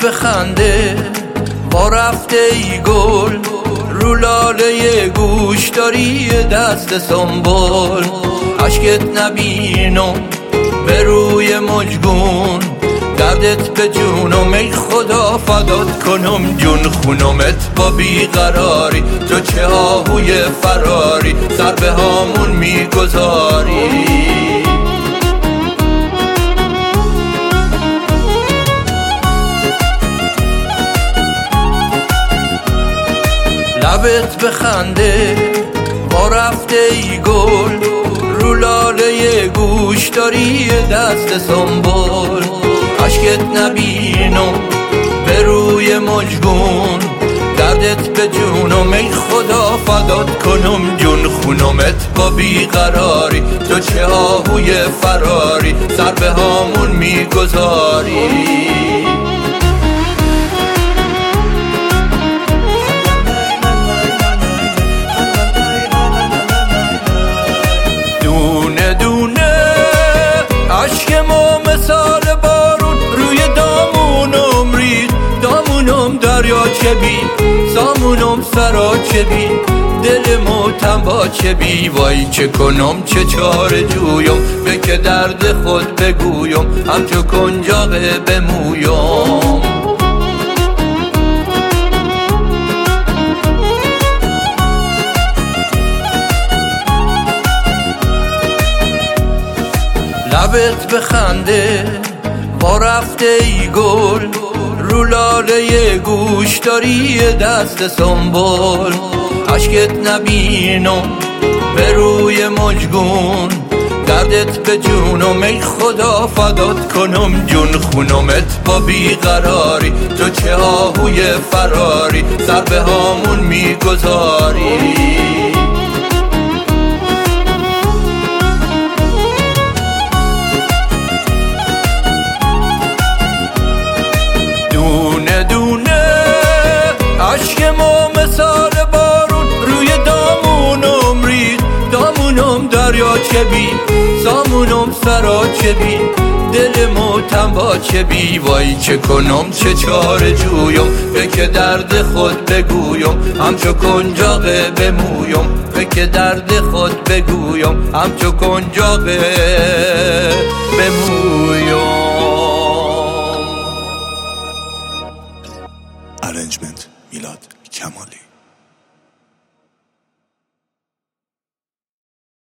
بخنده وا رفته ای گل، رو لاله گوش داری دست سنبل. عشقت نبینم به روی مجگون، دردت به جونم ای خدا فدات کنم جون خونمت با بیقراری. تو چه آهوی فراری سر به هامون میگذاری. لبت بخنده وا رفته ای گل، رو لاله گوش داری دست سنبل. عشقت نبینم به روی مجگون، دردت به جونم ای خدا فدات کنم جون خونمت با بیقراری. تو چه آهوی فراری سر به هامون میگذاری. عشق ما مثال بارون روی دامونم رید، دامونم دریاچه بی، سامونم سراچه بی، دل موتم با چه بی. وای چه کنم چه چاره جویم، به که درد خود بگویم همچو کنجاقه بمویم. لبت بخنده وا رفته ای گل، رو لاله گوش داری دست سنبل. عشقت نبینم به روی مجگون، دردت به جونم ای خدا فدات کنم جون خونمت با بیقراری. تو چه آهوی فراری سر به هامون میگذاری. عشق ما مثال بارون روی دامونم رید، دامونم دریاچه بی، سامونم سراچه بی، دل موتم با چه بی. وای چه کنم چه چاره جویم، به که درد خود بگویم همچو کنجاقه بمویم. به که درد خود بگویم همچو کنجاقه بمویم. Arrangement میلاد کمالی.